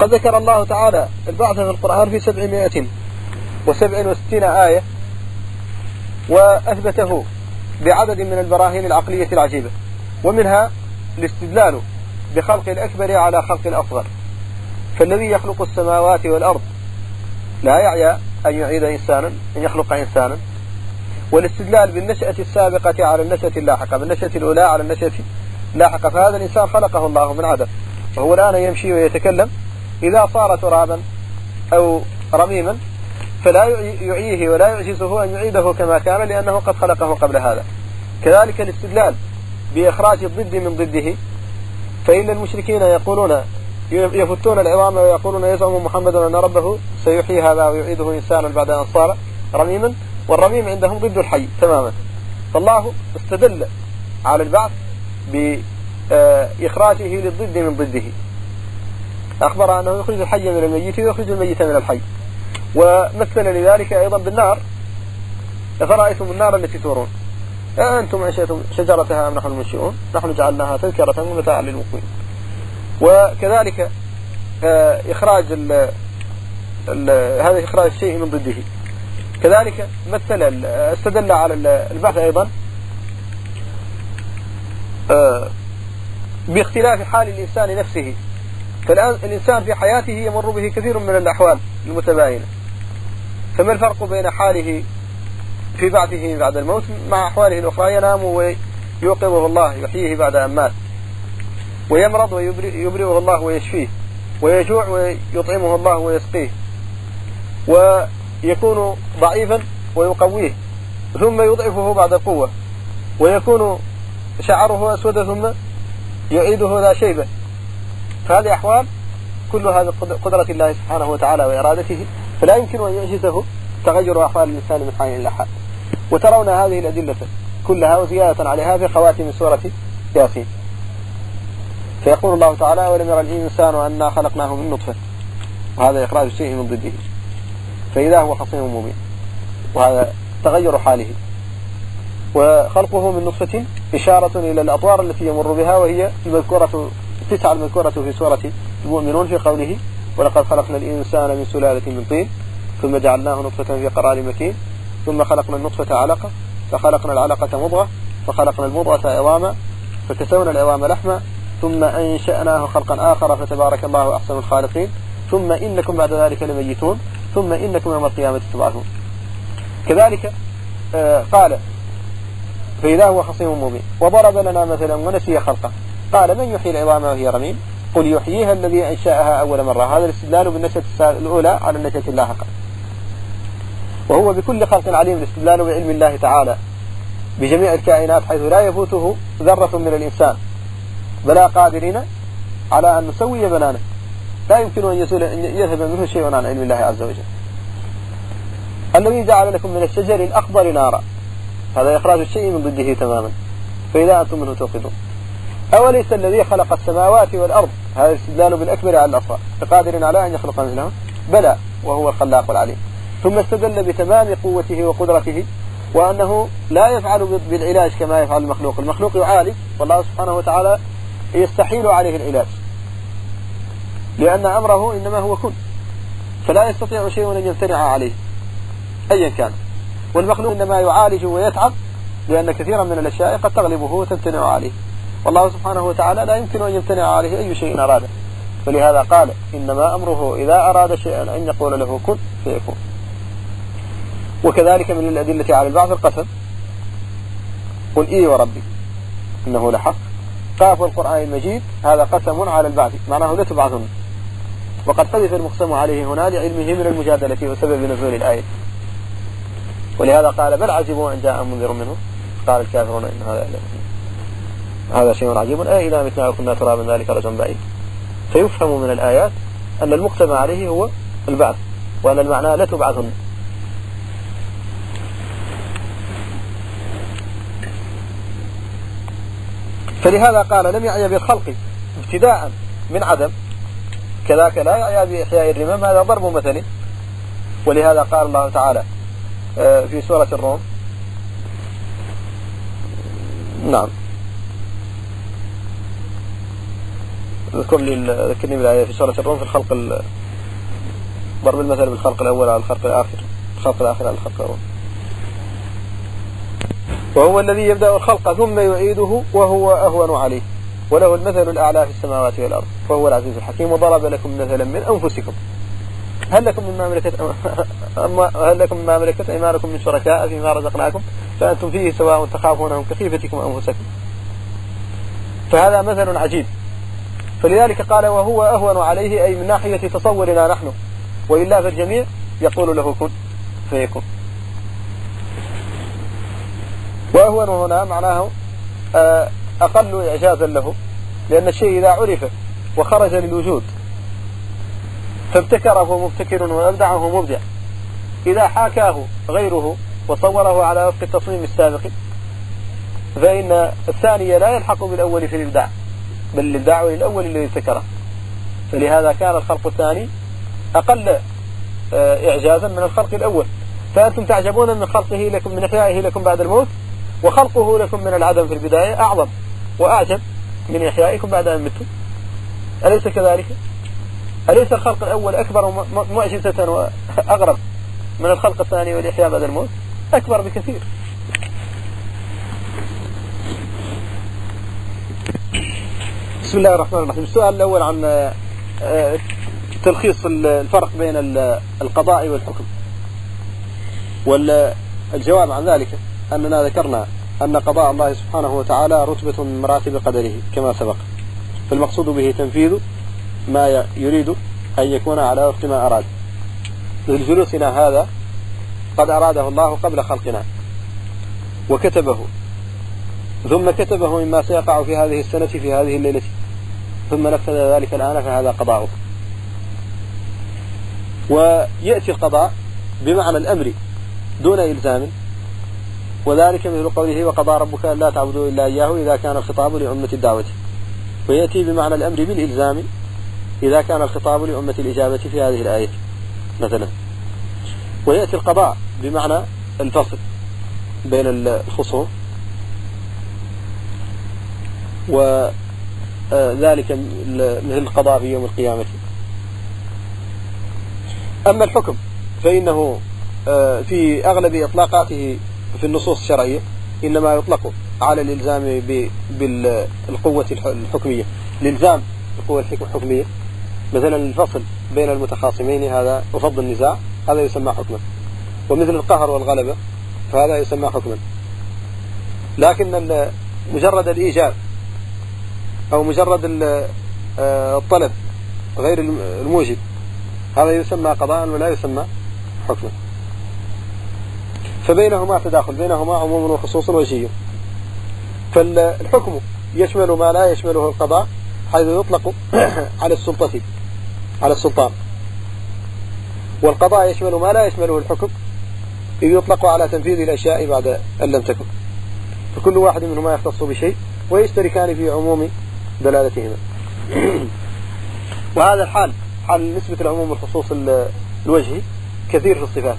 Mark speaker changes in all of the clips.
Speaker 1: قد ذكر الله تعالى البعث في القرآن في 767 آية، وأثبته بعدد من البراهين العقلية العجيبة، ومنها الاستدلال بخلق الأكبر على خلق الأصغر، فالذي يخلق السماوات والأرض لا يعيا أن يعيد إنسانا، أن يخلق إنسانا، والاستدلال بالنشأة السابقة على النشأة اللاحقة، بالنشأة الأولى على النشأة اللاحقة، فهذا الإنسان خلقه الله من عدم، وهو الآن يمشي ويتكلم، إذا صار ترابا أو رميما فلا يعيه ولا يعجزه أن يعيده كما كان، لأنه قد خلقه قبل هذا. كذلك الاستدلال بإخراج الضد من ضده، فإن المشركين يقولون يفتون العظام ويقولون يزعم محمد أن ربه سيحيي هذا ويعيده إنسانا بعد أن صار رميما، والرميم عندهم ضد الحي تماما. فالله استدل على البعث بإخراجه للضد من ضده، أخبر أنه يخرج الحي من الميت ويخرج الميت من الحي، ومثل لذلك أيضا بالنار، أفرأيتم النار التي تورون أأنتم أنشأتم شجرتها أم نحن المنشئون نحن جعلناها تذكرة ومتاعا للمقوين. وكذلك إخراج هذا إخراج الشيء من ضده. كذلك مثل استدل على البعث أيضا باختلاف حال الإنسان نفسه، فالآن الإنسان في حياته يمر به كثير من الأحوال المتباينة، فما الفرق بين حاله في بعثه بعد الموت مع أحواله الأخرى؟ ينام ويوقظه الله يحييه بعد أن مات، ويمرض ويبرئه الله ويشفيه، ويجوع ويطعمه الله ويسقيه، ويكون ضعيفا ويقويه ثم يضعفه بعد قوة، ويكون شعره أسود ثم يعيده ذا شيبة. فهذه أحوال كل هذا قدرة الله سبحانه وتعالى وإرادته، فلا يمكن أن يعجزه تغير أحوال الإنسان من حال إلى حال. وترون هذه الأدلة كلها وزيادة عليها في خواتم سورة ياسين. فيقول الله تعالى: ولم يرى الإنسان أنا خلقناه من نطفة، وهذا إخراج الشيء من ضده، فإذا هو خصيم مبين، وهذا تغير حاله. وخلقه من نطفة إشارة إلى الأطوار التي يمر بها، وهي المذكورة 9 المذكورة في سورة المؤمنون في قوله: ولقد خلقنا الإنسان من سلالة من طين ثم جعلناه نطفة في قرار مكين ثم خلقنا النطفة علقة فخلقنا العلقة مضغة فخلقنا المضغة عظاما فكسونا العظام لحما ثم أنشأناه خلقا آخر فتبارك الله أحسن الخالقين ثم إنكم بعد ذلك لميتون ثم إنكم يوم القيامة تبعثون. كذلك قال: فإذا هو خصيم مبين. وضرب لنا مثلا ونسي خلقه، قال: من يحيي العظام وهي رميم قل يحييها الذي أنشأها أول مرة. هذا الاستدلال بالنشأة الأولى على النشأة اللاحقة، وهو بكل خلق عليم. الاستدلال بعلم الله تعالى بجميع الكائنات حيث لا يفوته ذرة من الإنسان، بلا قادرين على أن نسوي بنانه، لا يمكن أن يذهب منه شيء عن علم الله عز وجل. الذي جعل لكم من الشجر الأخضر نارا، هذا إخراج الشيء من ضده تماما، فإذا أنتم منه توقدون. أوليس الذي خلق السماوات والأرض، هذا الاستدلال بالأكبر على الأصغر، بقادر على أن يخلق مثلهم، بلى وهو الخلاق العليم. ثم استدل بتمام قوته وقدرته، وأنه لا يفعل بالعلاج كما يفعل المخلوق. المخلوق يعالج، والله سبحانه وتعالى يستحيل عليه العلاج، لأن أمره إنما هو كن، فلا يستطيع شيء أن يمتنع عليه أيا كان. والمخلوق إنما يعالج ويتعب، لأن كثيرا من الأشياء قد تغلبه وتمتنع عليه، والله سبحانه وتعالى لا يمكن أن يمتنع عليه أي شيء أراده. فلهذا قال: إنما أمره إذا أراد شيئا أن يقول له كن فيكون. وكذلك من الأدلة على البعث القسم: قل إي وربي إنه لحق. قاف القرآن المجيد هذا قسم على البعث، معناه لتبعثن، وقد حذف المقسم عليه هنا لعلمه من المجادلة وسبب نزول الآية. ولهذا قال: بل عجبوا أن جاء منذر منهم قال الكافرون إن هذا شيء عجيب إذا متنا وكنا ترابا ذلك رجل بعيد. فيفهم من الآيات أن المقسم عليه هو البعث، وأن المعنى لا تبعثن. فلهذا قال: لم يعي بالخلق ابتداء من عدم، كذاك لا يعي بإحياء الرمم، هذا ضرب مثل. ولهذا قال الله تعالى في سورة الروم: نعم ذكرني بالآية في سورة الروم في الخلق ضرب المثل بالخلق الأول على الخلق الآخر، الخلق الآخر على الخلق الأول. وهو الذي يبدأ الخلق ثم يعيده وهو أهون عليه، وله المثل الأعلى في السماوات والأرض وهو العزيز الحكيم. وضرب لكم مثلا من أنفسكم هل لكم مما ملكت أيمانكم من شركاء فيما رزقناكم فأنتم فيه سواء تخافونهم كخيفتكم أنفسكم. فهذا مثل عجيب، فلذلك قال وهو أهون عليه، أي من ناحية تصورنا نحن، وإلا فالجميع يقول له كن فيكون. وأهون هنا معناه أقل إعجازا له، لأن الشيء إذا عرف وخرج للوجود فابتكره مبتكر وأبدعه مبدع، إذا حاكاه غيره وصوره على وفق التصميم السابق فإن الثاني لا يلحق بالأول في الإبداع، بل الإبداع للأول الذي ابتكره. فلهذا كان الخلق الثاني أقل إعجازا من الخلق الأول. فأنتم تعجبون من خلقه لكم، من إحيائه لكم بعد الموت، وخلقه لكم من العدم في البداية أعظم وأعجب من إحيائكم بعد أن متم. أليس كذلك؟ أليس الخلق الأول أكبر معجزة وأغرب من الخلق الثاني والإحياء بعد الموت؟ أكبر بكثير. بسم الله الرحمن الرحيم. السؤال الأول عن تلخيص الفرق بين القضاء والحكم، والجواب عن ذلك أننا ذكرنا أن قضاء الله سبحانه وتعالى رتبة من مراتب قدره كما سبق، فالمقصود به تنفيذ ما يريد أن يكون على وفق ما أراد. مثل جلوسنا هذا قد أراده الله قبل خلقنا وكتبه، ثم كتبه مما سيقع في هذه السنة في هذه الليلة، ثم نفذ ذلك الآن، فهذا قضاؤه. ويأتي القضاء بمعنى الأمر دون إلزام، وذلك مثل قوله وقضى ربك ألا تعبدوا إلا إياه إذا كان الخطاب لأمة الدعوة، ويأتي بمعنى الأمر بالإلزام إذا كان الخطاب لأمة الإجابة في هذه الآية مثلا. ويأتي القضاء بمعنى الفصل بين الخصوم، وذلك مثل القضاء في يوم القيامة. أما الحكم فإنه في أغلب إطلاقاته في النصوص الشرعية إنما يطلق على الإلزام بالقوة الحكمية، الإلزام بالقوة الحكمية. مثلا الفصل بين المتخاصمين هذا وفض النزاع هذا يسمى حكما، ومثل القهر والغلبة فهذا يسمى حكما. لكن مجرد الإيجاب أو مجرد الطلب غير الموجب هذا يسمى قضاء ولا يسمى حكما. فبينهما تداخل، بينهما عموم وخصوص وجهي. فالحكم يشمل ما لا يشمله القضاء، حيث يطلق على السلطة على السلطان، والقضاء يشمل ما لا يشمله الحكم، إذ يطلق على تنفيذ الأشياء بعد أن لم تكن، فكل واحد منهما يختص بشيء ويشتركان في عموم دلالتهما. وهذا الحال حال نسبة العموم والخصوص الوجهي كثير في الصفات،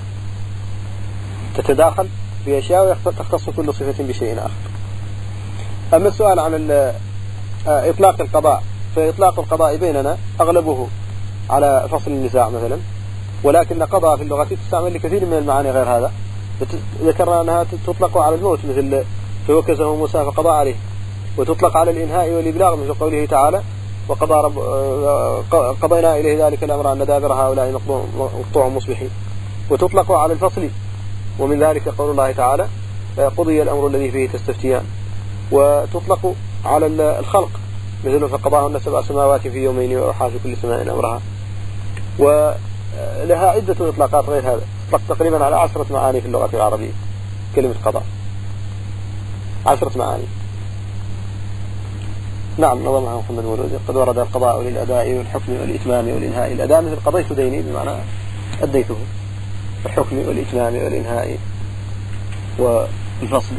Speaker 1: تتداخل بأشياء وتختص كل صفة بشيء آخر. أما السؤال عن إطلاق القضاء، فإطلاق القضاء بيننا أغلبه على فصل النزاع مثلا، ولكن قضاء في اللغة تستعمل لكثير من المعاني غير هذا. ذكرنا أنها تطلق على الموت مثل فوكزه موسى فقضى عليه، وتطلق على الإنهاء والإبلاغ مثل قوله تعالى قضينا إليه ذلك الأمر أن دابر هؤلاء مقطوع مصبحين. وتطلق على الفصل، ومن ذلك قول الله تعالى قضي الأمر الذي فيه تستفتيان. وتطلق على الخلق مثل فقضاهن 7 سماوات في يومين وأوحى في كل سماء أمرها. ولها عدة إطلاقات غير هذا، تطلق تقريبا على 10 معاني في اللغة العربية كلمة قضاء، 10 معاني. نعم نظمها محمد مولود. قد ورد القضاء للأداء والحكم والإتمام والإنهاء. الأداء مثل قضيت ديني بمعنى أديته، الحكم والإتمام والإنهاء والفصل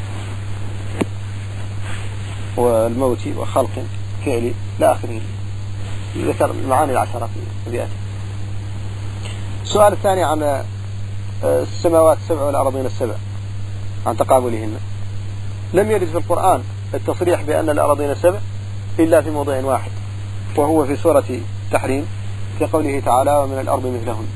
Speaker 1: والموت وخلق فعلي لا آخره. ذكر المعاني 10 في أبياته. السؤال الثاني عن السماوات 7 والأرضين 7 عن تقابلهن. لم يرد في القرآن التصريح بأن الأرضين 7 إلا في موضع واحد وهو في سورة التحريم في قوله تعالى ومن الأرض مثلهن.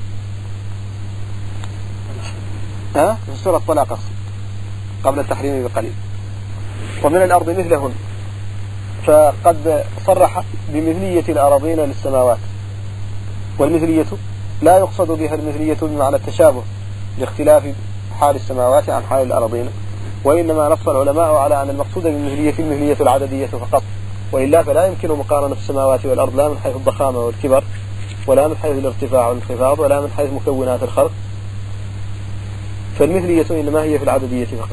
Speaker 1: في سورة الطلاق قبل التحريم بقليل. ومن الأرض مثلهن، فقد صرح بمثلية الأراضين للسماوات، والمثلية لا يقصد بها المثلية بمعنى التشابه لاختلاف حال السماوات عن حال الأراضين، وإنما نص العلماء على أن المقصود بالمثلية المثلية العددية فقط، وإلا فلا يمكن مقارنة السماوات والأرض لا من حيث الضخامة والكبر، ولا من حيث الارتفاع والانخفاض، ولا من حيث مكونات الخلق، فالمثلية إنما هي في العددية فقط.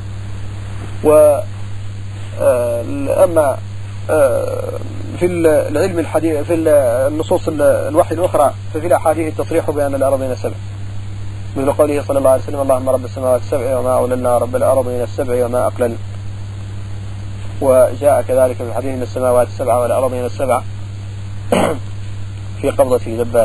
Speaker 1: أما في العلم الحديث في النصوص الوحي الأخرى ففي الأحاديث التصريح بأن الأرضين سبع، مثل قوله صلى الله عليه وسلم اللهم رب السماوات السبع وما أوللنا رب الأرضين السبع وما أقلل. وجاء كذلك في الحديث من السماوات السبع والأرضين السبع في قبضة جبار.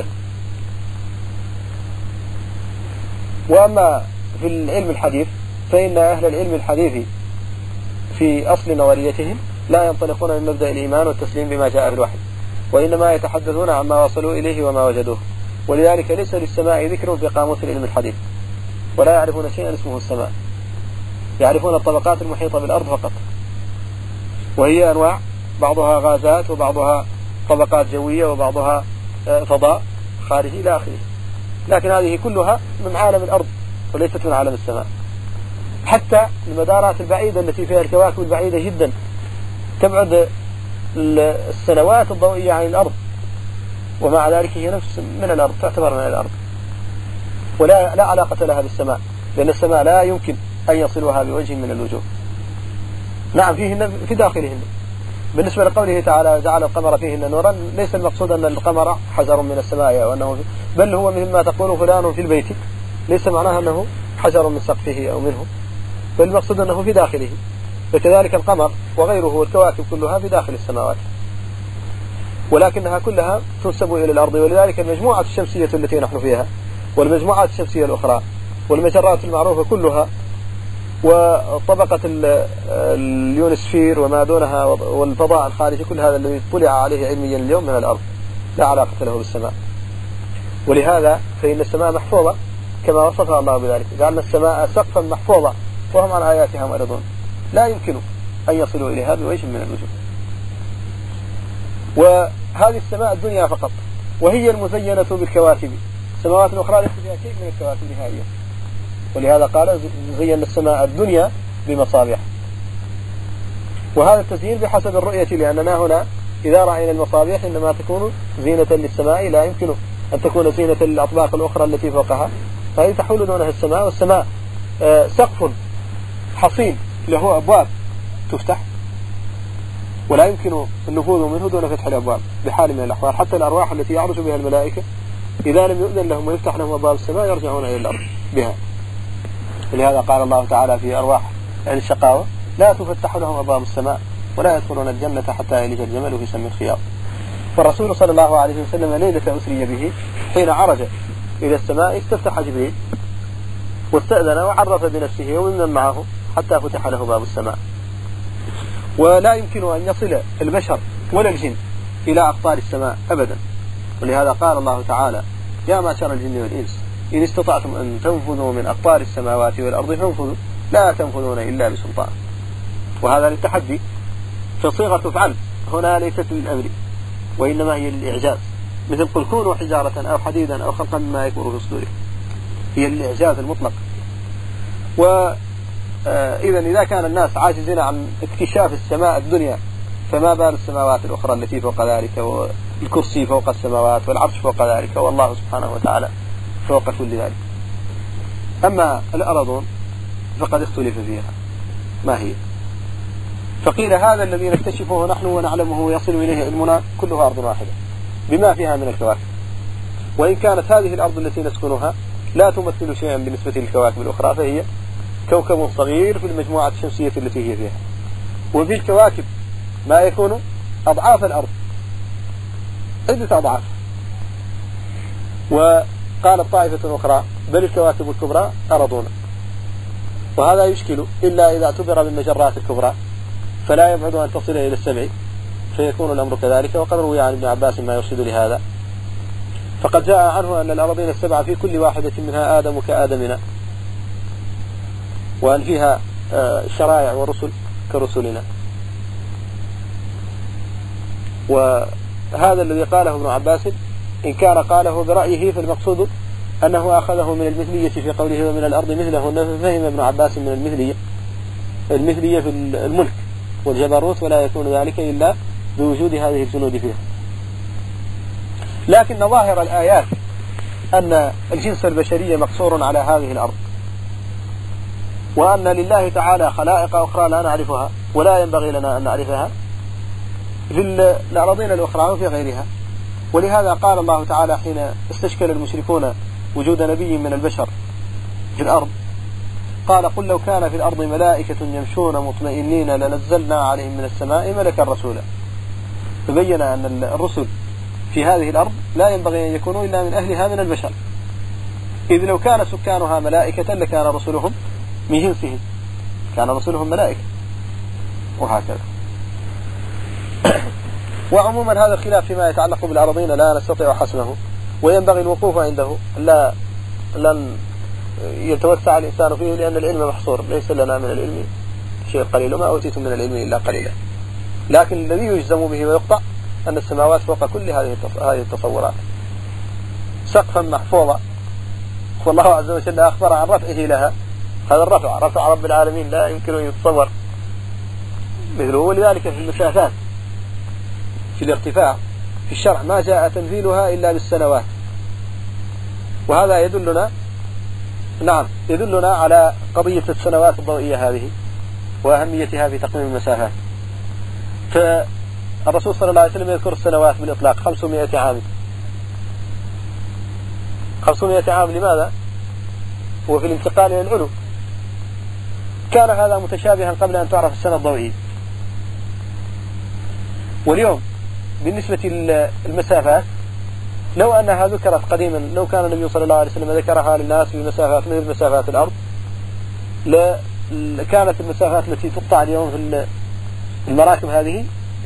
Speaker 1: وأما في العلم الحديث فإن أهل العلم الحديث في أصل نظريتهم لا ينطلقون من مبدأ الإيمان والتسليم بما جاء في الوحي، وإنما يتحدثون عما وصلوا إليه وما وجدوه، ولذلك ليس للسماء ذكر في قاموس العلم الحديث، ولا يعرفون شيئا اسمه السماء، يعرفون الطبقات المحيطة بالأرض فقط، وهي أنواع، بعضها غازات وبعضها طبقات جوية وبعضها فضاء خارجي إلى آخره، لكن هذه كلها من عالم الأرض وليست من عالم السماء. حتى المدارات البعيدة التي فيها الكواكب البعيدة جدا تبعد السنوات الضوئية عن الأرض، ومع ذلك هي نفس من الأرض، تعتبر من الأرض، ولا علاقة لها بالسماء، لأن السماء لا يمكن أن يصلها بوجه من الوجوه. نعم فيهن في داخلهن. بالنسبة لقوله تعالى جعل القمر فيهن نورا، ليس المقصود أن القمر حجر من السماء أو أنه بل هو مثل ما تقول فلان في البيت، ليس معناها أنه حجر من سقفه أو منه، بل المقصود أنه في داخله. وكذلك القمر وغيره والكواكب كلها في داخل السماوات، ولكنها كلها تنسب إلى الأرض. ولذلك المجموعة الشمسية التي نحن فيها والمجموعات الشمسية الأخرى والمجرات المعروفة كلها وطبقة اليونسفير وما دونها والفضاء الخارجي، كل هذا الذي طلع عليه علميا اليوم من الأرض لا علاقة له بالسماء. ولهذا فإن السماء محفوظة كما وصفها الله بذلك، جعلنا السماء سقفا محفوظة وهم عن آياتها معرضون، لا يمكن أن يصلوا إليها بوجه من الوجوه. وهذه السماء الدنيا فقط، وهي المزينة بالكواكب، السماوات الأخرى ليس فيها شيء من الكواكب نهائيا، ولهذا قال زينا السماء الدنيا بمصابيح. وهذا التزيين بحسب الرؤية، لأننا هنا إذا رأينا المصابيح إنما تكون زينة للسماء، لا يمكن أن تكون زينة للأطباق الأخرى التي فوقها، فهي تحول دونها السماء. والسماء سقف حصين له أبواب تفتح، ولا يمكن النفوذ منه دون فتح الأبواب بحال من الأحوال. حتى الأرواح التي يعرج بها الملائكة إذا لم يؤذن لهم ويفتح لهم أبواب السماء يرجعون إلى الأرض بها. ولهذا قال الله تعالى في أرواح أهل الشقاوة لا تفتح لهم أبواب السماء ولا يدخلون الجنة حتى يلج الجمل في سم الخياط. فالرسول صلى الله عليه وسلم ليلة أسري به حين عرج إلى السماء استفتح جبريل واستأذن وعرف بنفسه ومن معه حتى فتح له باب السماء. ولا يمكن أن يصل البشر ولا الجن إلى أقطار السماء أبدا. ولهذا قال الله تعالى يا معشر الجن والإنس إن استطعتم أن تنفذوا من أقطار السماوات والأرض فانفذوا لا تنفذون إلا بسلطان. وهذا للتحدي، فصيغة فعل هنا ليست للأمر وإنما هي للإعجاز، مثل قل كونوا حجارة أو حديدا أو خلقا مما يكبر في صدوركم، هي للإعجاز المطلق. وإذا إذا كان الناس عاجزين عن اكتشاف السماء الدنيا فما بال السماوات الأخرى التي فوق ذلك، والكرسي فوق السماوات والعرش فوق ذلك، والله سبحانه وتعالى فوق كل ذلك. أما الأرضون فقد اختلف فيها ما هي، فقيل هذا الذي نكتشفه نحن ونعلمه يصل إليه علمنا كلها أرض واحدة بما فيها من الكواكب، وإن كانت هذه الأرض التي نسكنها لا تمثل شيئا بالنسبة للكواكب الأخرى، فهي كوكب صغير في المجموعة الشمسية التي هي فيها. وفي الكواكب ما يكون أضعاف الأرض، عدة أضعاف. وقالت طائفة أخرى بل الكواكب الكبرى أرضون، وهذا يشكل إلا إذا اعتبر بالمجرات الكبرى فلا يبعد أن تصل إلى السبع، فيكون الأمر كذلك. وقد روي عن ابن عباس ما يرشد لهذا، فقد جاء عنه أن الأراضين السبعة في كل واحدة منها آدم كآدمنا، وأن فيها شرائع ورسل كرسلنا. وهذا الذي قاله ابن عباس إن كان قاله برأيه فالمقصود أنه أخذه من المثلية في قوله ومن الأرض مثله، فهم ابن عباس من المثلية في الملك والجبروت، ولا يكون ذلك إلا بوجود هذه الجنود فيها. لكن ظاهر الآيات أن الجنس البشري مقصور على هذه الأرض، وأن لله تعالى خلائق أخرى لا نعرفها ولا ينبغي لنا أن نعرفها في الأراضين الأخرى وفي غيرها. ولهذا قال الله تعالى حين استشكل المشركون وجود نبي من البشر في الأرض، قال قل لو كان في الأرض ملائكة يمشون مطمئنين لنزلنا عليهم من السماء ملكا رسولا. فبين أن الرسل في هذه الأرض لا ينبغي أن يكونوا إلا من أهلها من البشر، إذ لو كان سكانها ملائكة لكان رسلهم من جنسهم، كان رسلهم ملائكة، وهكذا. وعموما هذا الخلاف فيما يتعلق بالأراضين لا نستطيع حسمه، وينبغي الوقوف عنده، لن يتوسع الإنسان فيه، لأن العلم محصور، ليس لنا من العلم شيء قليل، وما أوتيتم من العلم إلا قليلا. لكن الذي يجزم به ويقطع أن السماوات فوق كل هذه التصورات سقفا محفوظا، والله عز وجل أخبر عن رفعه لها. هذا رفع رب العالمين لا يمكن أن يتصور مثله. ولذلك في المسافات في الارتفاع في الشرع ما جاء تنزيلها إلا بالسنوات، وهذا يدلنا على قضية السنوات الضوئية هذه وأهميتها في تقويم المسافات. فالرسول صلى الله عليه وسلم يذكر السنوات بالإطلاق 500 عام. 500 عام لماذا؟ هو في الانتقال إلى العلو. كان هذا متشابها قبل أن تعرف السنة الضوئية. واليوم بالنسبة للمسافات لو أنها ذكرت قديما، لو كان النبي صلى الله عليه وسلم ذكرها للناس بمسافات مثل مسافات الأرض، لكانت المسافات التي تقطع اليوم في المراكب هذه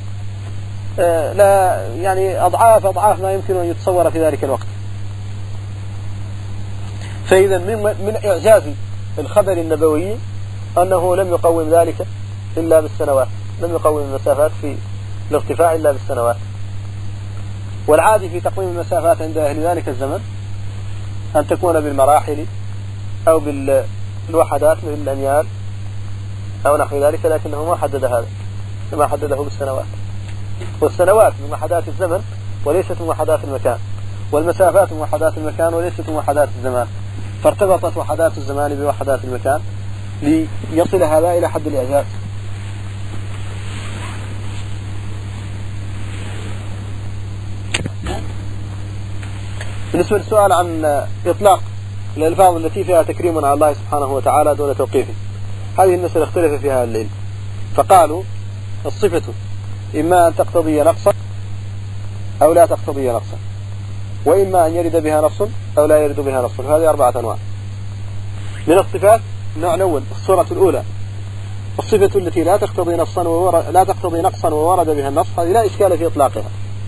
Speaker 1: لا يعني أضعاف ما يمكن أن يتصور في ذلك الوقت. فإذا من إعجاز الخبر النبوي أنه لم يقوم ذلك إلا بالسنوات، لم يقوم المسافات في الارتفاع إلا بالسنوات. والعادي في تقويم المسافات عند أهل ذلك الزمن أن تكون بالمراحل أو بالوحدات مثل الأميال أو نحو ذلك، لكنه ما حدد هذا، ما حدده بالسنوات. والسنوات من وحدات الزمن وليست من وحدات المكان، والمسافات من وحدات المكان وليست من وحدات الزمان، فارتبطت وحدات الزمان بوحدات المكان ليصل هذا إلى حد الإعجاز. بالنسبة للسؤال عن إطلاق الألفاظ التي فيها تكريم على الله سبحانه وتعالى دون توقيفه، هذه المسألة اختلف فيها الليل، فقالوا الصفة إما أن تقتضي نقصا أو لا تقتضي نقصا، وإما أن يرد بها نص أو لا يرد بها نص. هذه 4 أنواع من الصفات. النوع الأول الصورة الأولى، الصفة التي لا تقتضي نقصا وورد بها النص، هذه لا إشكال في إطلاقها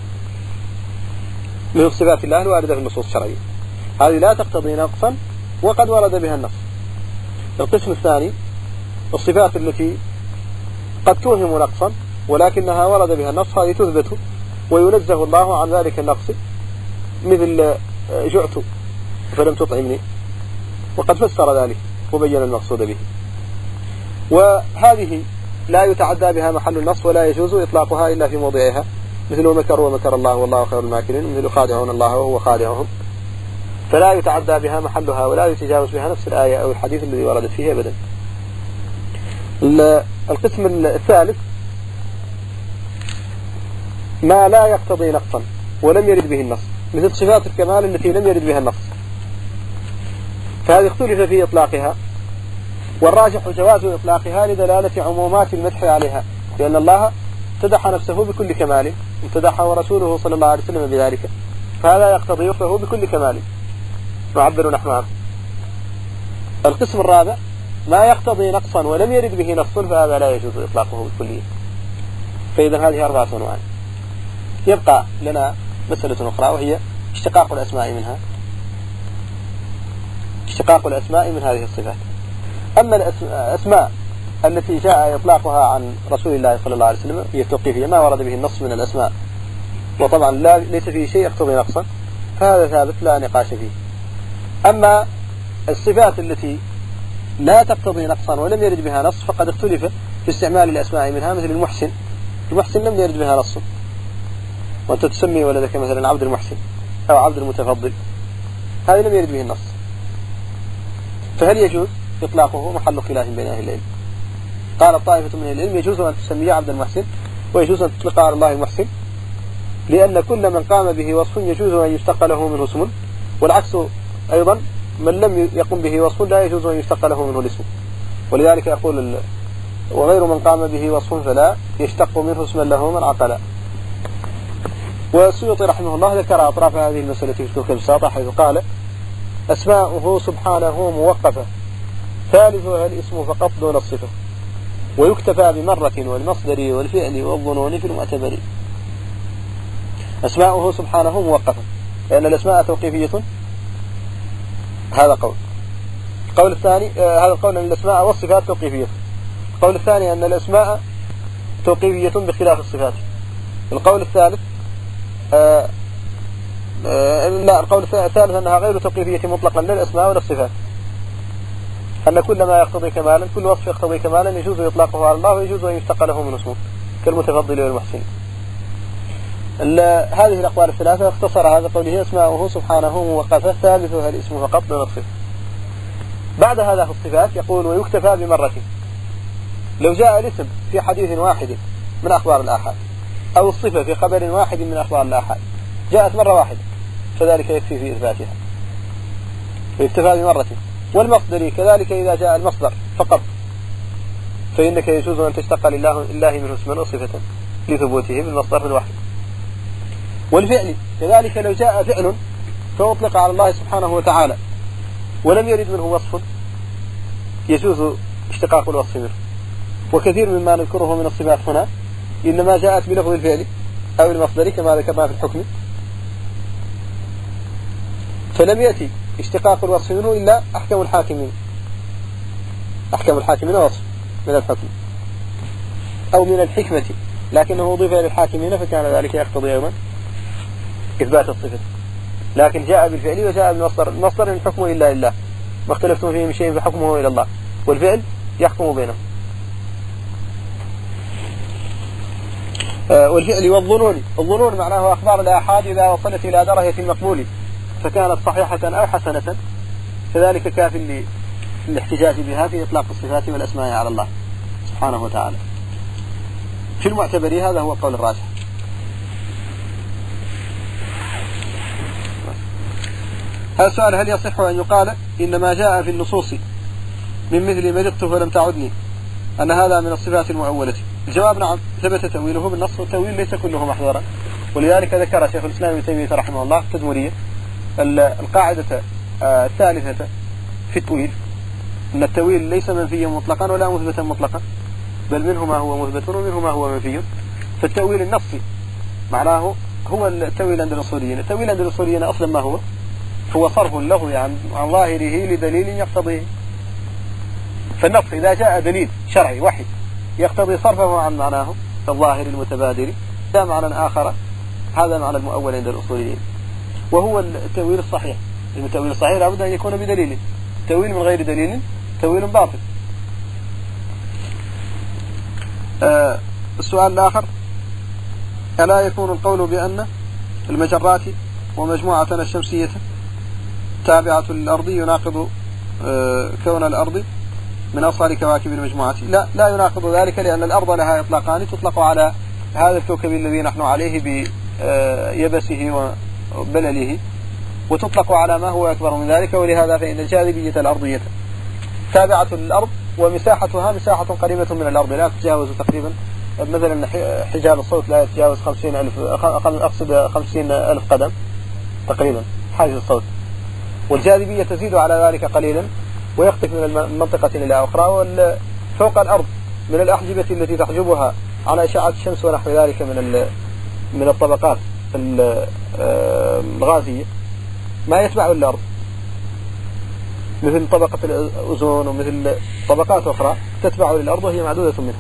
Speaker 1: من صفات الله الواردة في النصوص الشرعية، هذه لا تقتضي نقصا وقد ورد بها النص. القسم الثاني الصفات التي قد توهم نقصا ولكنها ورد بها النص، هذه تثبت وينزه الله عن ذلك النقص، مثل جعت فلم تطعمني، وقد فسر ذلك وبين المقصود به. وهذه لا يتعدى بها محل النص ولا يجوز إطلاقها إلا في موضعها، مثل ومكروا ومكر الله والله خير الماكرين، مثل خادعون الله وهو خادعهم، فلا يتعدى بها محلها ولا يتجاوز بها نفس الآية أو الحديث الذي وردت فيه أبدا. القسم الثالث ما لا يقتضي نقصا ولم يرد به النص، مثل صفات الكمال التي لم يرد بها النص، فهذه اختلف في إطلاقها، والراجح جواز إطلاقها لدلالة عمومات المدح عليها، لأن الله امتدح نفسه بكل كمال، امتدحه رسوله صلى الله عليه وسلم بذلك، فهذا يقتضي وصفه بكل كمال نعبر نحن عنه. القسم الرابع ما يقتضي نقصا ولم يرد به نص، فهذا لا يجوز إطلاقه بالكلية. فإذا هذه 4 أنواع. يبقى لنا مسألة أخرى وهي اشتقاق الأسماء من هذه الصفات. أما الأسماء التي جاء إطلاقها عن رسول الله صلى الله عليه وسلم هي التوقيفية، ما ورد به النص من الأسماء وطبعا ليس فيه شيء يقتضي نقصا، فهذا ثابت لا نقاش فيه. أما الصفات التي لا تقتضي نقصا ولم يرد بها نص فقد اختلف في استعمال الأسماء منها، مثل المحسن لم يرد بها نص، وأنت تسمي ولدك مثلا عبد المحسن أو عبد المتفضل، هذا لم يرد به النص، فهل يجوز إطلاقه؟ محل خلاف بين أهل العلم. قال طائفة من العلم يجوز أن تسميه عبد المحسن ويجوز أن تطلق على الله المحسن، لأن كل من قام به وصف يجوز أن يشتق له منه اسم، والعكس أيضا من لم يقم به وصف لا يجوز أن يشتق له منه الاسم، ولذلك يقول وغير من قام به وصف فلا يشتق منه اسما له من عقل. والسيوطي رحمه الله ذكر أطراف هذه المسألة في الكوكب الساطع حيث قال أسماؤه سبحانه موقفة ثالثها الاسم فقط دون الصفة، ويكتفى بمرة والمصدر والفعل والظنون في المعتبر. أسماؤه سبحانه موقفة لأن الأسماء توقيفية، هذا قول. القول الثاني هذا القول أن الأسماء والصفات توقيفية. القول الثاني أن الأسماء توقيفية بخلاف الصفات. القول الثالث لا، القول الثالث أنها غير توقيفية مطلقا للأسماء ولا الصفات، أن كل ما يقتضي كمالا، كل وصف يقتضي كمالا يجوز إطلاقه على الله ويجوز أن يشتق له من اسمه كالمتفضل والمحسن. هذه الأقوال الثلاثة اختصر هذا قوله أسماؤه سبحانه موقفة ثالثها الاسم فقط دون الصفة. بعد هذا في الصفات يقول ويكتفى بمرة. لو جاء الاسم في حديث واحد من أخبار الآحاد أو الصفة في خبر واحد من أخبار الآحاد جاءت مرة واحدة فذلك يكفي في إثباتها، ويكتفى بمرة. والمصدر كذلك إذا جاء المصدر فقط فإنك يجوز أن تشتق لله منه اسما وصفة لثبوته بالمصدر الواحد. والفعل كذلك لو جاء فعل فأطلق على الله سبحانه وتعالى ولم يرد منه وصف يجوز اشتقاق الوصف منه. وكثير مما نذكره من الصفات هنا إنما جاءت بلفظ الفعل أو المصدر كما ذكرنا في الحكم، فلم يأتي اشتقاق الوصف منه إلا أحكم الحاكمين وصف من الحكم أو من الحكمة، لكنه أضيف للحاكمين فكان ذلك يقتضي أيضا إثبات الصفة. لكن جاء بالفعل وجاء بالمصدر. المصدر إن الحكم إلا لله، ما اختلفتم فيه من شيء فحكمه إلى الله، والفعل يحكم بينهم. والفعل والظنون معناه أخبار الآحاد إذا وصلت إلى درجة المقبول فكانت صحيحة أو حسنة فذلك كاف للاحتجاج بها في إطلاق الصفات والأسماء على الله سبحانه وتعالى. في المعتبر هذا هو القول الراجح. هذا السؤال: هل يصح أن يقال إن ما جاء في النصوص من مثل مرضت فلم تعدني أن هذا من الصفات المؤولة؟ الجواب: نعم، ثبت تأويله بالنص، والتأويل ليس كله محظورا، ولذلك ذكر شيخ الإسلام ابن تيمية رحمه الله التدمرية القاعدة الثالثة في التأويل، أن التأويل ليس منفيا مطلقا ولا مثبتا مطلقا، بل منه ما هو مثبت ومنه ما هو منفي. فالتأويل النصي معناه هو التأويل عند الأصوليين. التأويل عند الأصوليين أصلا ما هو صرف اللغو عن ظاهره لدليل يقتضيه. فالنص إذا جاء دليل شرعي وحي يقتضي صرفه عن معناه الظاهر المتبادر لا معنى آخر، هذا معنى المؤول عند الأصوليين، وهو التأويل الصحيح. التأويل الصحيح لابد أن يكون بدليل، التأويل من غير دليل تأويل باطل. السؤال الآخر: ألا يكون القول بأن المجرات ومجموعتنا الشمسية تابعة للأرض يناقض كون الأرض من أصغر كواكب المجموعة؟ لا يناقض ذلك، لأن الأرض لها إطلاقان: تطلق على هذا الكوكب الذي نحن عليه بيبسه وبلله، وتطلق على ما هو أكبر من ذلك. ولهذا فإن الجاذبية الأرضية تابعة للأرض ومساحتها مساحة قريبة من الأرض، لا تتجاوز تقريبا مثلا حجاب الصوت لا يتجاوز 50,000 قدم تقريبا حاجز الصوت، والجاذبية تزيد على ذلك قليلا ويختلف من منطقة إلى أخرى. فوق الأرض من الأحجبة التي تحجبها عن أشعة الشمس ونحو ذلك من الطبقات الغازية ما يتبع الأرض، مثل طبقة الأوزون ومثل طبقات أخرى تتبع للأرض وهي معدودة منها.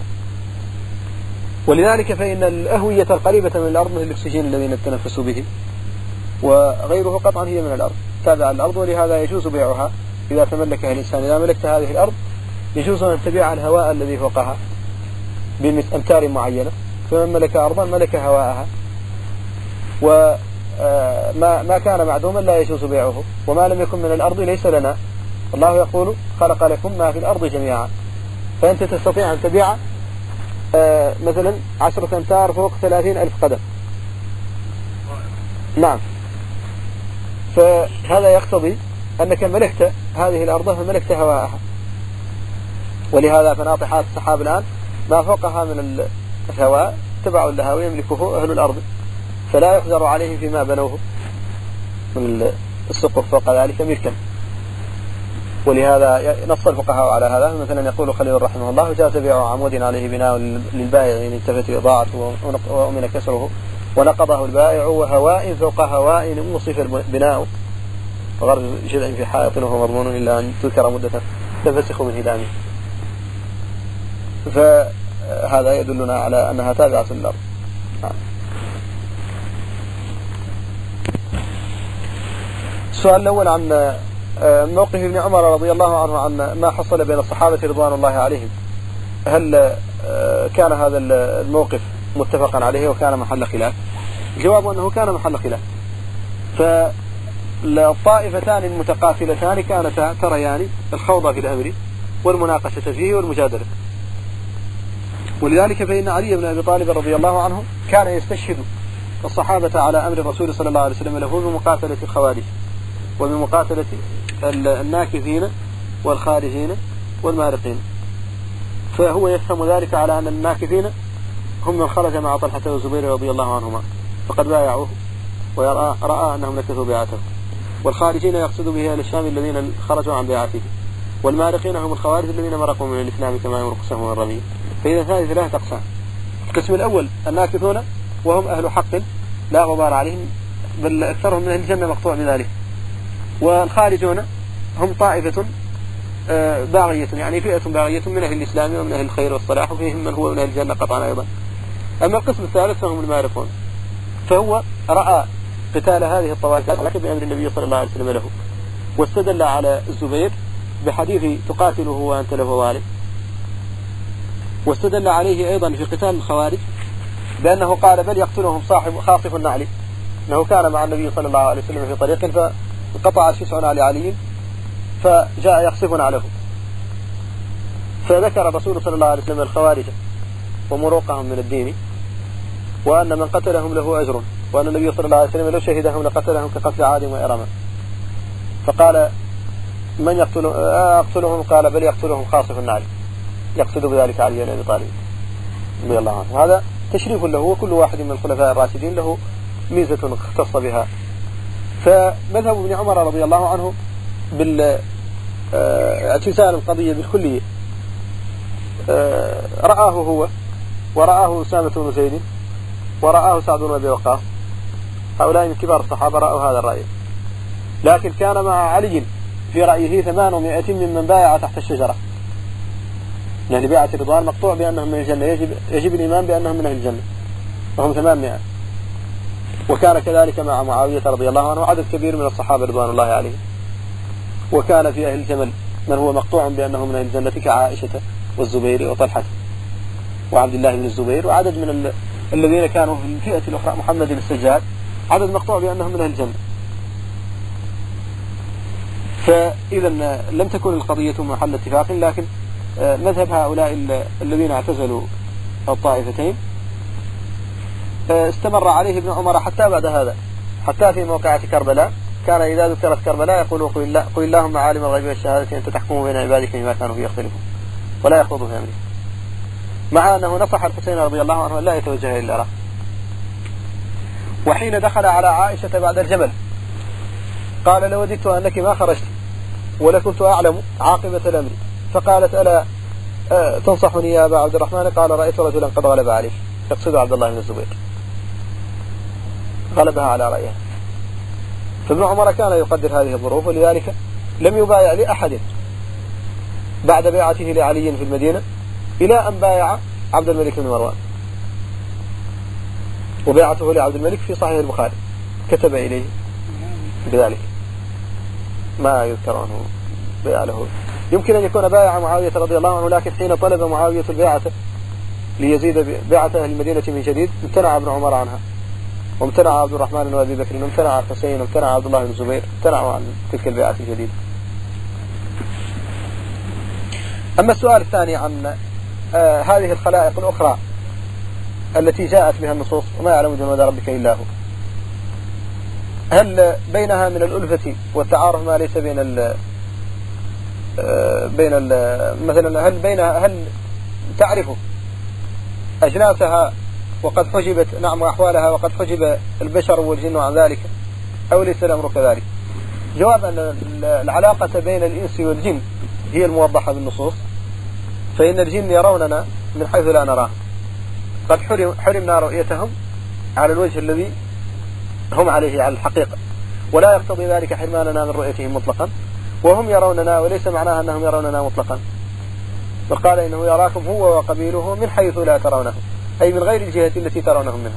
Speaker 1: ولذلك فإن الأهوية القريبة من الأرض مثل الأكسجين الذي نتنفس به وغيره قطعا هي من الأرض تابعة للأرض، ولهذا يجوز بيعها إذا تملكها الإنسان. إذا ملكت هذه الأرض يجوز أن تبيع الهواء الذي فوقها بأمتار معينة، فمن ملك أرضا ملك هواءها، وما كان معدوما لا يجوز بيعه، وما لم يكن من الأرض ليس لنا. الله يقول خلق لكم ما في الأرض جميعا، فأنت تستطيع أن تبيع مثلا 10 أمتار فوق 30,000 قدم. نعم، فهذا يقتضي أنك ملكت هذه الأرض فملكت هواءها. ولهذا فناطحات السحاب الآن ما فوقها من الهواء تبع لها ويملكه أهل الأرض، فلا يحجر عليهم فيما بنوه من السقف فوق ذلك ملكا. ولهذا نص الفقهاء على هذا. مثلا يقول خليل رحمه الله: جاز بيع عمود عليه بناء للبائع إن التفت إضاعته وأمن كسره ونقضه البائع، وهواء فوق هواء وصف البناء، وغرز جذع في حائط وهو مضمون إلا أن تذكر مدة تنفسخ من هدامه. فهذا يدلنا على أنها تابعة للأرض. السؤال الأول عن موقف ابن عمر رضي الله عنه عن ما حصل بين الصحابة رضوان الله عليهم. هل كان هذا الموقف متفقا عليه وكان محل خلاف؟ الجواب أنه كان محل خلاف. فالطائفتان المتقاتلتان كانتا تريان الخوض في الأمر والمناقشة فيه والمجادلة. ولذلك فإن علي بن أبي طالب رضي الله عنه كان يستشهد الصحابة على أمر الرسول صلى الله عليه وسلم له بمقاتلة الخوارج وبمقاتلة الناكثين والخارجين والمارقين. فهو يفهم ذلك على أن الناكثين هم من خرج مع طلحة والزبير رضي الله عنهما فقد بايعوه ورأى أنهم نكثوا بيعته، والخارجين يقصد به أهل الشام الذين خرجوا عن بيعته، والمارقين هم الخوارج الذين مرقوا من الإسلام كما يمرق سهم الرمي. فإذا هذه ثلاثة أقسام: القسم الأول الناكثون وهم أهل حق لا غبار عليهم، بل أكثرهم من أهل الجنة مقطوع بذلك، والخارجون هم طائفة باغية، يعني فئة باغية من أهل الإسلام ومن أهل الخير والصلاح، وفيهم من هو من أهل الجنة قطعا أيضا. أما القسم الثالث فهم المارقون، فهو رأى قتال هذه الطوائف بأمر النبي صلى الله عليه وسلم له، واستدل على الزبير بحديث تقاتله وأنت له والي، واستدل عليه أيضا في قتال الخوارج بأنه قال بل يقتلهم صاحب خاصف النعل، أنه كان مع النبي صلى الله عليه وسلم في طريق فانقطع شسع على علي فجاء يخصف نعله، فذكر الرسول صلى الله عليه وسلم الخوارج ومروقهم من الدين، وأن من قتلهم له أجر، وأن النبي صلى الله عليه وسلم لو شهدهم لقتلهم كقتل عاد وإرم. فقال من يقتلهم؟ قال بل يقتلهم خاصف النعل، يقصد بذلك علي بن أبي طالب رضي الله عنه. هذا تشريف له، وكل واحد من الخلفاء الراشدين له ميزة اختص بها. فمذهب ابن عمر رضي الله عنه باعتزال القضية بالكلية رآه هو ورآه أسامة بن زيد ورآه سعد بن أبي وقاص، هؤلاء من كبار الصحابة رأوا هذا الرأي. لكن كان مع علي في رأيه 800 ممن بايع تحت الشجرة، يعني بيعة رضوان مقطوع بأنهم من الجنة، يجب الإيمان بأنهم من أهل الجنة، وهم 800. وكان كذلك مع معاوية رضي الله عنه عدد كبير من الصحابة رضوان الله عليهم. وكان في أهل الجمل من هو مقطوع بأنهم من أهل الجنة كعائشة والزبير وطلحة وعبد الله بن الزبير، وعدد من الذين كانوا في الفئة الأخرى محمد بن السجاد، عدد مقطوع بأنهم من أهل الجنة. فإذا لم تكن القضية محل اتفاق، لكن مذهب هؤلاء الذين اعتزلوا الطائفتين استمر عليه ابن عمر حتى بعد هذا، حتى في موقعة كربلاء كان إذا ذكرت كربلاء يقول قل اللهم عالم الغيب والشهادة أنت تحكم بين عبادك فيما كانوا فيه يختلفون، ولا يخوض في أمره، مع أنه نصح الحسين رضي الله عنه أن لا يتوجه إلا له. وحين دخل على عائشة بعد الجمل قال لوددت أنك ما خرجت ولكنت أعلم عاقبة الأمر، فقالت ألا تنصحني يا أبا عبد الرحمن؟ قال رأيت رجلا قد غلب عليه، يقصد عبد الله بن الزبير. غلبها على رأيها. فابن عمر كان يقدر هذه الظروف، ولذلك لم يبايع لأحد بعد بيعته لعلي في المدينة إلى أن بايع عبد الملك بن مروان. وبيعته لعبد الملك في صحيح البخاري كتب إليه بذلك، ما يذكر عنه بيع له. يمكن أن يكون بايع معاوية رضي الله عنه، لكن حين طلب معاوية البيعة ليزيد بيعة أهل المدينة من جديد امتنع ابن عمر عنها، وامتنع عبد الرحمن وأبي بكر، وامتنع الحسين، وامتنع عبد الله بن الزبير، امتنعوا عن تلك البيعة الجديدة. أما السؤال الثاني عن هذه الخلائق الأخرى التي جاءت بها النصوص وما يعلم جنود ربك إلا هو، هل بينها من الألفة والتعارف ما ليس مثلا هل تعرف أجناسها وقد حجبت وأحوالها وقد حجب البشر والجن عن ذلك، أو ليس الأمر كذلك؟ جواب أن العلاقة بين الإنس والجن هي الموضحة بالنصوص، فإن الجن يروننا من حيث لا نراهم، قد حرمنا رؤيتهم على الوجه الذي هم عليه على الحقيقة، ولا يقتضي ذلك حرماننا من رؤيتهم مطلقا، وهم يروننا وليس معناها أنهم يروننا مطلقا، وقال إنه يراكم هو وقبيله من حيث لا ترونهم، أي من غير الجهة التي ترونهم منها.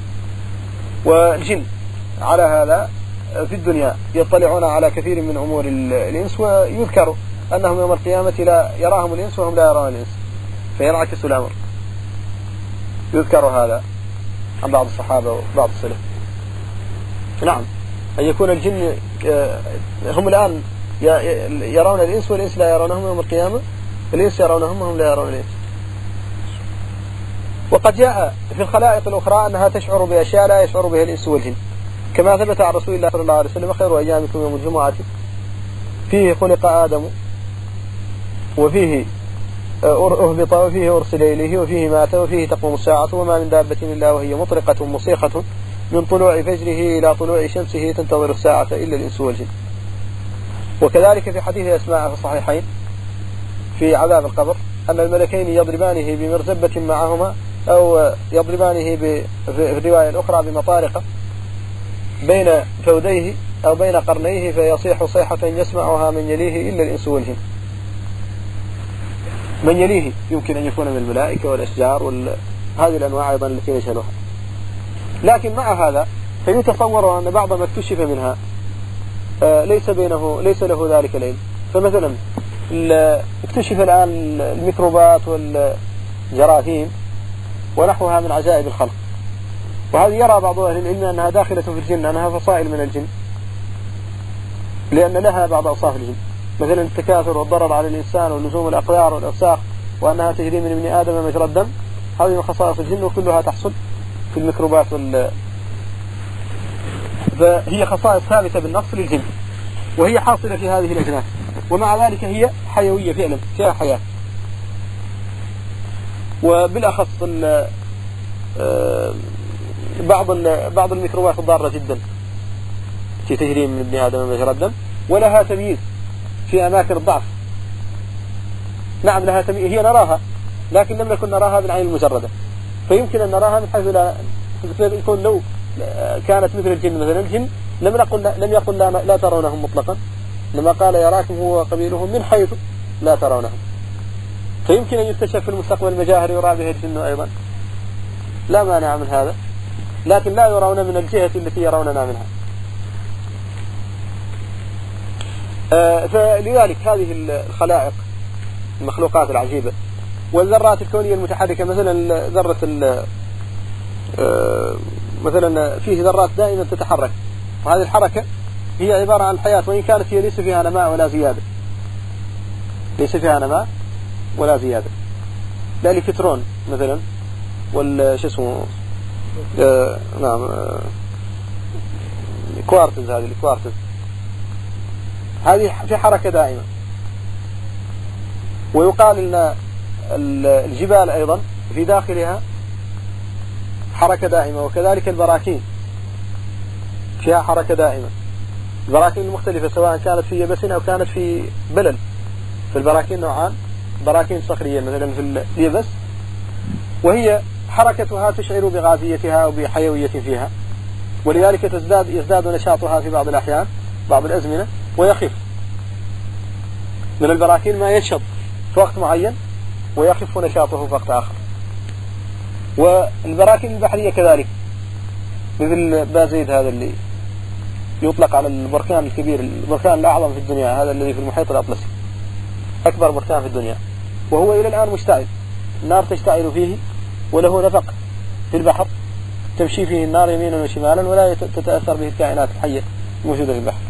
Speaker 1: والجن على هذا في الدنيا يطلعون على كثير من أمور الإنس، ويذكر أنهم يوم القيامة لا يراهم الإنس وهم لا يرون الإنس، فينعكس الأمر. يذكر هذا عن بعض الصحابة وبعض السلف. نعم، أن يكون الجن هم الآن يرون الإنس والإنس لا يرونهم يوم القيامة، الإنس يرونهم وهم لا يرون الإنس. وقد جاء في الخلائق الأخرى أنها تشعر بأشياء لا يشعر بها الإنس والجن، كما ثبت عن رسول الله صلى الله عليه وسلم: خير أيامكم يوم الجمعة فيه خلق آدم وفيه أهبط وفيه أرسل إليه وفيه مات وفيه تقوم الساعة وما من دابة إلا وهي مطرقة مصيخة من طلوع فجره إلى طلوع شمسه تنتظر الساعة إلا الإنس والجن. وكذلك في حديث أسماء في الصحيحين في عذاب القبر أن الملكين يضربانه بمرزبة معهما، أو يضربانه في الرواية الأخرى بمطارقة بين فوديه أو بين قرنيه، فيصيح صيحة يسمعها من يليه إلا الإنس والجن. من يليه يمكن أن يكون من الملائكة والأشجار هذه الأنواع أيضا التي يشهدها. لكن مع هذا فيتصور أن بعض ما اكتشف منها ليس له ذلك العلم. فمثلا اكتشف الآن الميكروبات والجراثيم ونحوها من عجائب الخلق، وهذه يرى بعض أهل العلم أنها داخلة في الجن، أنها فصائل من الجن، لأن لها بعض أوصاف الجن، مثلا التكاثر والضرر على الإنسان ولزوم الأقدار والأوساخ، وأنها تجري من ابن آدم مجرى الدم. هذه من خصائص الجن، وكلها تحصل في الميكروبات فهي خصائص ثابتة بالنص للجن، وهي حاصلة في هذه الأجناس، ومع ذلك هي حيوية فعلا، فيها حياة. وبالأخص بعض الميكروبات الضارة جدا التي تجري من ابن آدم مجرى الدم، ولها تمييز في أماكن الضعف. نعم لها تمييز، هي نراها لكن لم نكن نراها بالعين المجردة، فيمكن أن نراها من حيث لا يكون. لو كانت مثل الجن، مثلا الجن لم يقل لا ترونهم مطلقا، لما قال يراكم هو وقبيله من حيث لا ترونهم، فيمكن أن يكتشف في المستقبل مجاهر يرى بها الجن أيضا، لا مانع من هذا، لكن لا يرون من الجهة التي يروننا منها. فلذلك هذه الخلائق المخلوقات العجيبة والذرات الكونية المتحركة، مثلا ذرة مثلا فيه ذرات دائما تتحرك، وهذه الحركة هي عبارة عن الحياة، وإن كانت هي ليس فيها نماء ولا زيادة، ليس فيها نماء ولا زيادة. لا الإلكترون مثلا شو اسمه نعم الكوارتز، هذه الكوارتز هذه في حركة دائمة. ويقال أن الجبال أيضا في داخلها حركة دائمة، وكذلك البراكين فيها حركة دائمة. البراكين المختلفة سواء كانت في يبس أو كانت في بلل. في البراكين نوعان: براكين صخرية مثلا في اليبس، وهي حركتها تشعر بغازيتها وبحيوية فيها، ولذلك يزداد نشاطها في بعض الأحيان بعض الأزمنة ويخف. من البراكين ما ينشط في وقت معين ويخف نشاطه في وقت آخر. والبراكين البحرية كذلك، مثل بازيد هذا اللي يطلق على البركان الكبير، البركان الأعظم في الدنيا، هذا الذي في المحيط الأطلسي، أكبر بركان في الدنيا، وهو إلى الآن مشتعل، النار تشتعل فيه وله نفق في البحر تمشي فيه النار يمينا وشمالا ولا تتأثر به الكائنات الحية الموجودة في البحر.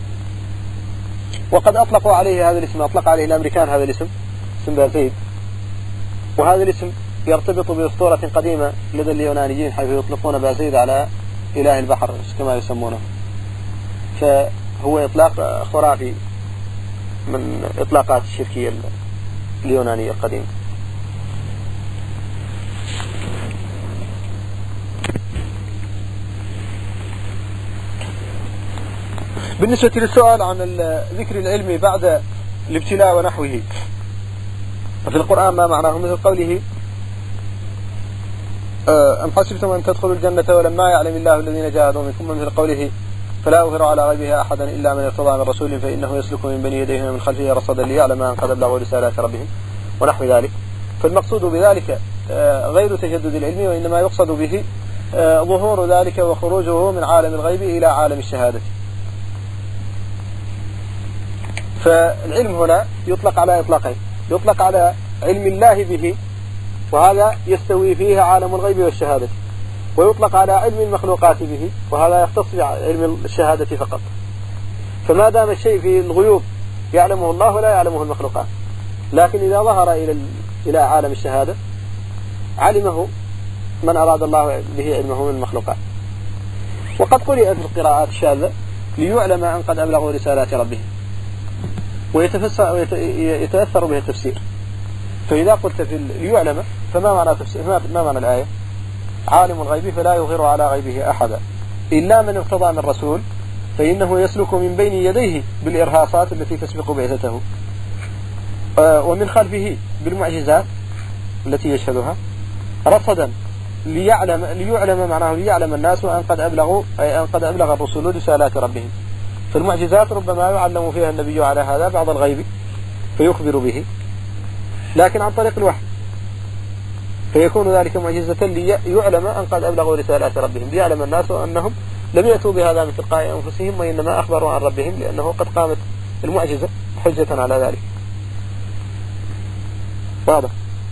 Speaker 1: وقد أطلقوا عليه هذا الاسم، أطلق عليه الأمريكان هذا الاسم، اسم بازيد، وهذا الاسم يرتبط بأسطورة قديمة لدى اليونانيين حيث يطلقون بازيد على إله البحر كما يسمونه، فهو إطلاق خرافي من إطلاقات الشركية اليونانية القديمة. بالنسبة للسؤال عن الذكر العلمي بعد الابتلاء ونحوه في القرآن ما معناه، مثل قوله أم حسبتم أن تدخلوا الجنة ولما يعلم الله الذين جاهدوا منكم، مثل قوله فلا أظهر على غيبها أحدا إلا من ارتضى من رسول فإنه يسلك من بين يديه ومن خلفه رصدا ليعلم أن قد أبلغوا رسالات ربهم ونحو ذلك. فالمقصود بذلك غير تجدد العلم، وإنما يقصد به ظهور ذلك وخروجه من عالم الغيب إلى عالم الشهادة. فالعلم هنا يطلق على إطلاقين، يطلق على علم الله به وهذا يستوي فيه عالم الغيب والشهادة، ويطلق على علم المخلوقات به وهذا يختص بعلم الشهادة فقط. فما دام الشيء في الغيوب يعلمه الله ولا يعلمه المخلوقات، لكن إذا ظهر إلى عالم الشهادة علمه من أراد الله به علمه من المخلوقات. وقد قرئ في القراءات الشاذة ليعلم أن قد أبلغوا رسالات ربهم، ويتأثر به التفسير. فإذا قلت في ليعلم فما معنى تفسير؟ ما معنى الآية؟ عالم الغيب فلا يظهر على غيبه أحدا إلا من ارتضى من رسول فإنه يسلك من بين يديه بالإرهاصات التي تسبق بعثته ومن خلفه بالمعجزات التي يشهدها رصدا ليعلم معناه ليعلم الناس أن قد أبلغوا، أي أن قد أبلغ الرسول رسالات ربهم. فالمعجزات ربما يعلم فيها النبي على هذا بعض الغيب فيخبر به، لكن عن طريق الوحي، فيكون ذلك معجزة ليعلم أن قد أبلغوا رسالات ربهم، ليعلم الناس أنهم لم يأتوا بهذا من تلقاء أنفسهم وإنما أخبروا عن ربهم، لأنه قد قامت المعجزة حجة على ذلك. واضح؟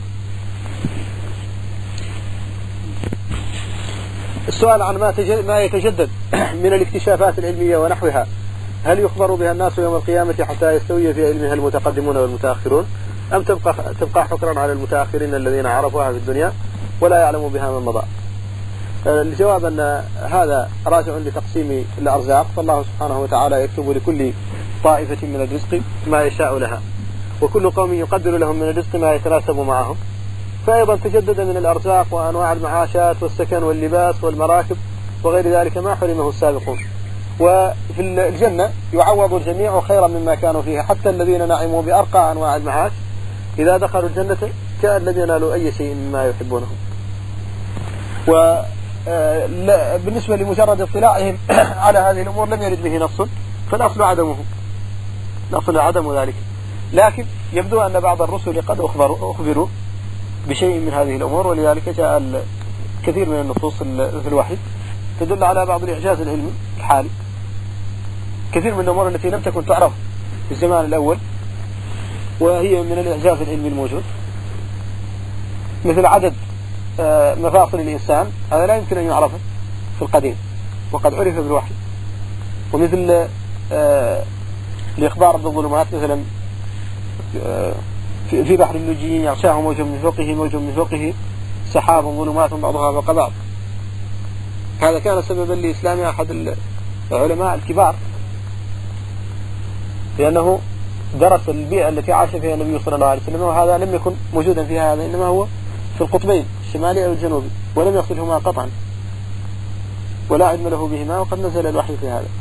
Speaker 1: السؤال عن ما يتجدد من الاكتشافات العلمية ونحوها، هل يخبر بها الناس يوم القيامة حتى يستوي في علمها المتقدمون والمتأخرون، أم تبقى حكرا على المتأخرين الذين عرفوها في الدنيا ولا يعلموا بها من مضى؟ الجواب أن هذا راجع لتقسيم الأرزاق، فالله سبحانه وتعالى يكتب لكل طائفة من الرزق ما يشاء لها، وكل قوم يقدر لهم من الرزق ما يتناسب معهم. فأيضا تجدد من الأرزاق وأنواع المعاشات والسكن واللباس والمراكب وغير ذلك ما حرمه السابقون. وفي الجنة يعوض الجميع خيرا مما كانوا فيها، حتى الذين نعموا بأرقى أنواع المعاش إذا دخلوا الجنة كأن لم ينالوا أي شيء مما يحبونه. وبالنسبة لمجرد اطلاعهم على هذه الأمور لم يرد به نص، فالأصل عدمه، الأصل عدم ذلك. لكن يبدو أن بعض الرسل قد أخبروا بشيء من هذه الأمور، ولذلك جاء كثير من النصوص في الوحي تدل على بعض الإعجاز العلمي الحالي، كثير من الأمور التي لم تكن تعرف في الزمان الأول وهي من الإعجاز العلمي الموجود، مثل عدد مفاصل الإنسان، هذا لا يمكن أن يعرف في القديم وقد عرف بالوحي. ومثل الإخبار بالظلمات، مثلا في بحر اللجي يغشاه موج من فوقه موج من فوقه سحاب ظلمات بعضها فوق بعض. هذا كان سببا لإسلام أحد العلماء الكبار، لأنه درس البيئة التي عاش فيها النبي صلى الله عليه وسلم، وهذا لم يكن موجودا فيها، هذا إنما هو في القطبين الشمالي أو الجنوبي، ولم يصلهما قطعا ولا علم له بهما، وقد نزل الوحي في هذا.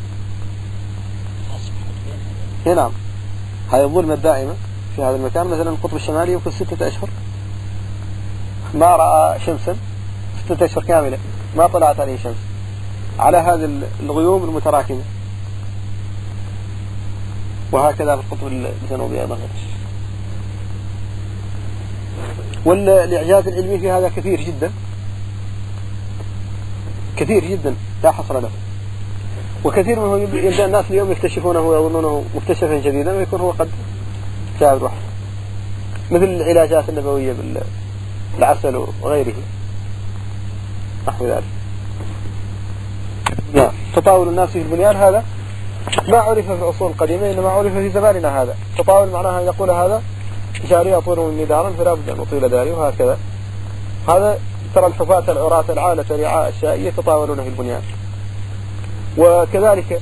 Speaker 1: نعم، هذه الظلمة الدائمة في هذا المكان. مثلا القطب الشمالي يمكن 6 أشهر ما رأى شمسا، 6 أشهر كاملة ما طلعت عليه شمس، على هذه الغيوم المتراكمة. وهكذا في القطب الجنوبي أيضا. والإعجاز العلمي في هذا كثير جدا كثير جدا لا حصر له، وكثير منه يبدأ الناس اليوم يكتشفونه ويظنونه مكتشفا جديدا ويكون هو قد جاء الوحي، مثل العلاجات النبوية بالعسل وغيره نحو ذلك. تطاول الناس في البنيان هذا ما عرف في العصور القديمة، إنما عرف في زماننا هذا. تطاول معناها أن يقول هذا جاري أطول مني دارا فلا بد أن أطيل داري، وهكذا. هذا ترى الحفاة العراة العالة رعاء الشاء يتطاولون في البنيان. وكذلك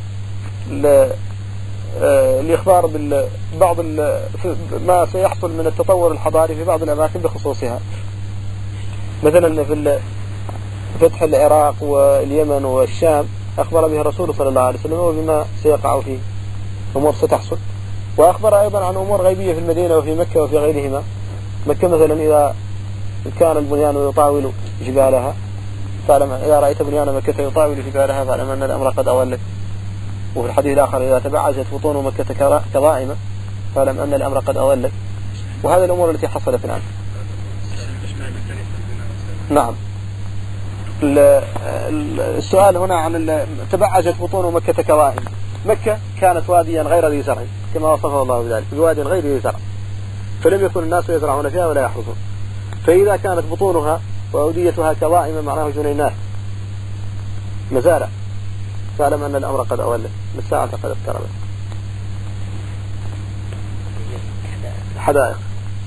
Speaker 1: الإخبار ببعض ما سيحصل من التطور الحضاري في بعض الأماكن بخصوصها، مثلا في فتح العراق واليمن والشام أخبر به الرسول صلى الله عليه وسلم وبما سيقع فيه أمور ستحصل. وأخبر أيضا عن أمور غيبية في المدينة وفي مكة وفي غيرهما. مكة مثلا إذا كان البنيان يطاول جبالها فاعلم، إذا رأيت بنيان مكة يطاول جبالها فاعلم أن الأمر قد أولك. وفي الحديث الآخر إذا تبعجت بطون مكة كظائمة فاعلم أن الأمر قد أولك. وهذه الأمور التي حصلت الآن. نعم. السؤال هنا عن تبعجت بطون مكة كظائم. مكة كانت واديا غير ذي زرع كما وصفه الله بذلك، بواد غير ذي زرع، فلم يكن الناس يزرعون فيها ولا يحرثون. فإذا كانت بطونها وأوديتها كظائم معناه جنينات مزارع فاعلم أن الأمر قد أولى، الساعة قد اقتربت. حدائق.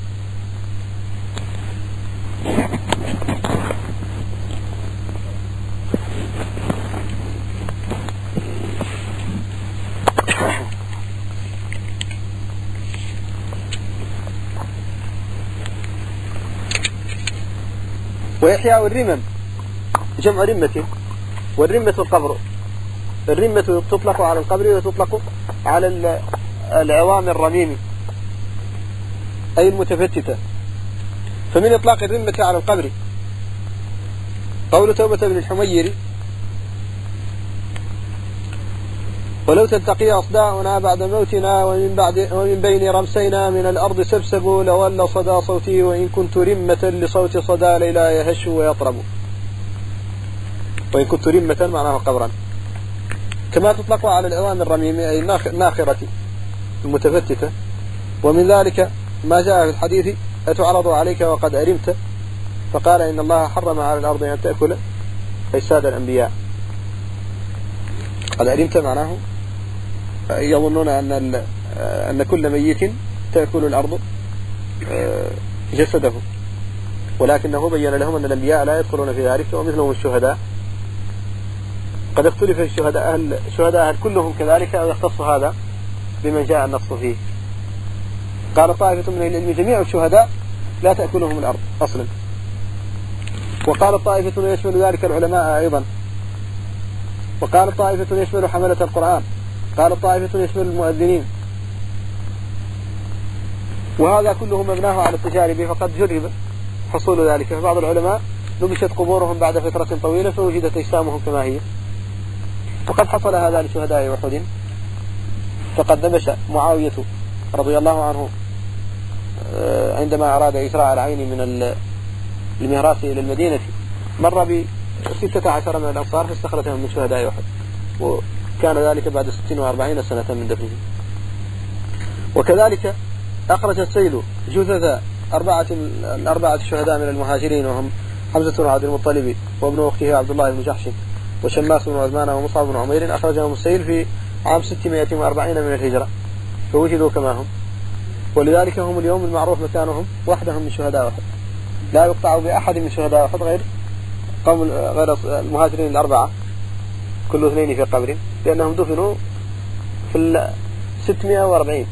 Speaker 1: وإحياء الرمم جمع رمة، والرمة القبر. الرمة تطلق على القبر وتطلق على العوام الرميم أي المتفتتة. فمن إطلاق الرمة على القبر قول توبة بن الحميري: ولو تلتقي أصداؤنا بعد موتنا ومن بين رمسينا من الأرض سبسبوا لولى صدى صوتي وإن كنت رمة لصوت صدى ليلا يهش ويطرب. وإن كنت رمة معناه قبرا. كما تطلق على العوام الرميم أي الناخرة المتفتتة. ومن ذلك ما جاء في الحديث: أتعرض عليك وقد أرمت؟ فقال: إن الله حرم على الأرض أن تأكل أجساد الأنبياء. قد أرمت معناه يظنون أن كل ميت تأكل الأرض جسده، ولكنه بين لهم أن الأنبياء لا يدخلون في ذلك، ومثلهم الشهداء. قد اختلف الشهداء هل كلهم كذلك أو يختص هذا بمن جاء النص فيه. قال طائفة من العلم: جميع الشهداء لا تأكلهم الأرض أصلا. وقال طائفة يشمل ذلك العلماء أيضا. وقال طائفة يشمل حملة القرآن. قال طائفة يشمل المؤذنين. وهذا كله مبناه على التجارب، فقد جرب حصول ذلك. فبعض العلماء نبشت قبورهم بعد فترة طويلة فوجدت أجسامهم كما هي، وقد حصل هذا لشهداء أحد. فقد نبش معاوية رضي الله عنه عندما أراد إسراء العين من المهراس إلى المدينة مر ب16 من الأنصار فاستخرجهم من شهداء أحد، وكان ذلك بعد 46 سنة من دفنه. وكذلك أخرج السيل جثث الأربعة شهداء من المهاجرين، وهم حمزة بن عبد المطلب وابن أخته عبد الله بن جحش وشماس بن عثمان ومصعب بن عمير. أخرجهم السيل في عام 640 من الهجرة فوجدوا كما هم. ولذلك هم اليوم المعروف مكانهم وحدهم من شهداء أحد، لا يقطع بأحد من شهداء أحد غير المهاجرين الأربعة، كل اثنين في قبر، لأنهم دفنوا في 640